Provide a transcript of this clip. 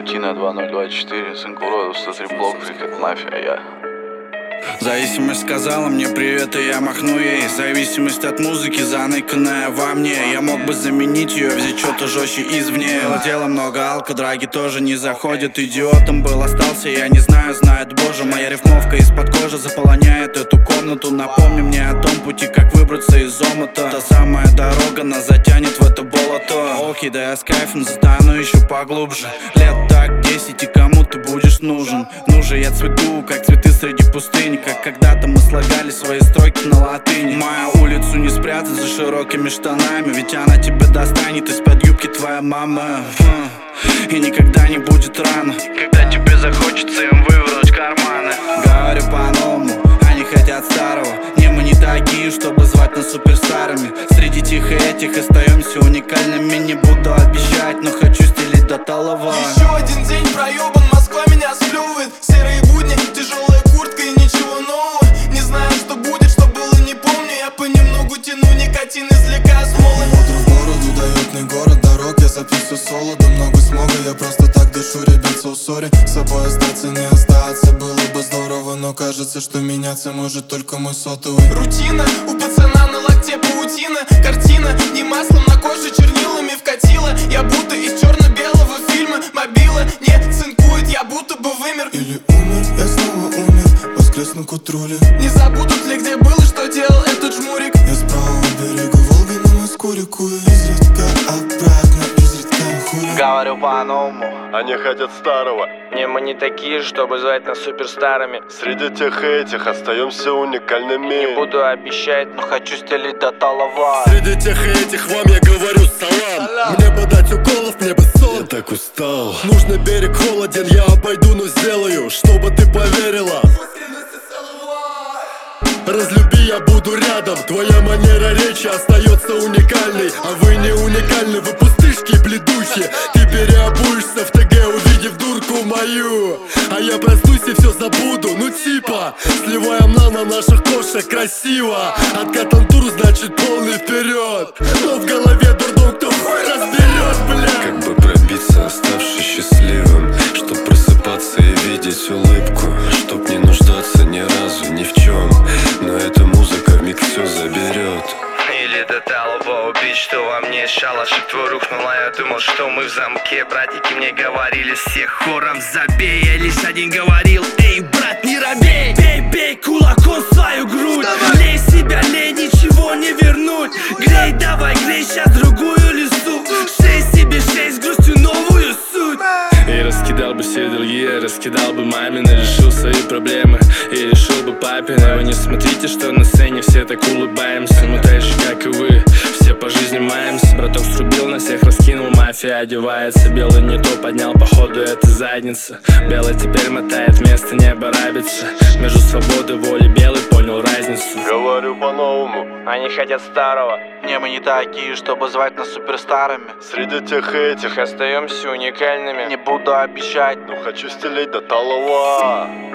Рутина 2024, сын уродов, 103 блок, как мафия, я. Зависимость сказала мне привет, и я махну ей. Зависимость от музыки, заныканная во мне. Я мог бы заменить ее, взять что-то жестче извне. Дело много алко, драги тоже не заходят. Идиотом был, остался, я не знаю, знает Боже. Моя рифмовка из-под кожи заполоняет эту комнату. Напомни мне о том пути, как выбраться из омута. Та самая дорога нас затянет в это болото. Окей, да я с кайфом застану еще поглубже. Лет так 10, и кому ты будешь нужен? Ну же я цвету, как цветы среди пустыни. Как когда-то мы слагали свои строки на латыни. Мою улицу не спрятать за широкими штанами, ведь она тебя достанет из-под юбки твоя мама. И никогда не будет рано, когда тебе захочется им вывернуть карманы. Говорю по-новому, они хотят старого. Не, мы не такие, чтобы звать нас суперстарами. Среди тех и этих остаемся уникальными. Не буду обещать, но хочу стелить до талого. Еще один день проебан, Москва меня сплюет. Серые будни, тяжелая куртка и ничего нового. Не знаю, что будет, что было, не помню. Я понемногу тяну никотин, извлекаю смолы. Утро в бороду дает мне город дорог. Я записываю соло, да много смога. Я просто так дышу, ребят, сори. С собой остаться, не остаться было бы здорово, но кажется, что меняться может только мой сотовый. Рутина, у пацана на локте паутина. Картина, не маслом на коже, чернилами вкатила. Я будто из черно-белого фильма. Мобила не цинкует, я будто бы вымер. Или умер, я снова умер, воскресну к утру ли. Не забудут ли, где был и что делал этот жмурик. Я с правого берега Волги на Москву рекую. Изредка обратно, изредка хуй. Говорю по-новому, Они хотят старого. Не, мы не такие, чтобы звать нас суперстарами. Среди тех и этих остаемся уникальными. Не буду обещать, но хочу стелить до талого. Среди тех и этих вам я говорю салам. Мне подать уколов, мне бы сон. Я так устал. Нужный берег холоден, я обойду, но сделаю, чтобы ты поверила. Разлюби, я буду рядом. Твоя манера речи остается уникальной. А вы не уникальны, вы пустышки бледущие. Ты переобуешься в ТГ, увидев дурку мою. А я проснусь и все забуду, ну типа сливаем на наших кошек красиво. Откатан тур, значит полный вперед. Но в голове дурдом, кто хуй разберет, бля. Как бы пробиться, оставшись счастливым, чтоб просыпаться и видеть улыбку, чтоб не нуждаться ни разу ни в чем. Но эта музыка вмиг все заберет. Или до талого убить, что во мне шалашик твой рухнула. Я думал, что мы в замке. Братики мне говорили всех хором забей. Я лишь один говорил, эй, брат, не робей. Бей, бей кулаком свою грудь. Лей себя, лей, ничего не вернуть. Грей, давай, грей, сейчас другую листу. Шей себе, шей, с грустью новую суть. И раскидал бы все другие, раскидал бы мамины. Решил свои проблемы и решил бы папины. Вы не смотрите, что на сцене все так улыбаемся. Мы так же, как и вы, все по жизни маемся. Браток срубил, на всех раскинул, мафия одевается. Белый не то поднял, походу это задница. Белый теперь мотает, вместо неба рабится. Между свободой, волей, белый понял разницу. Говорю по-новому. Они хотят старого. не, мы не такие, чтобы звать нас суперстарами. Среди тех и этих Остаемся уникальными. Не буду обещать, но хочу стелить до талого.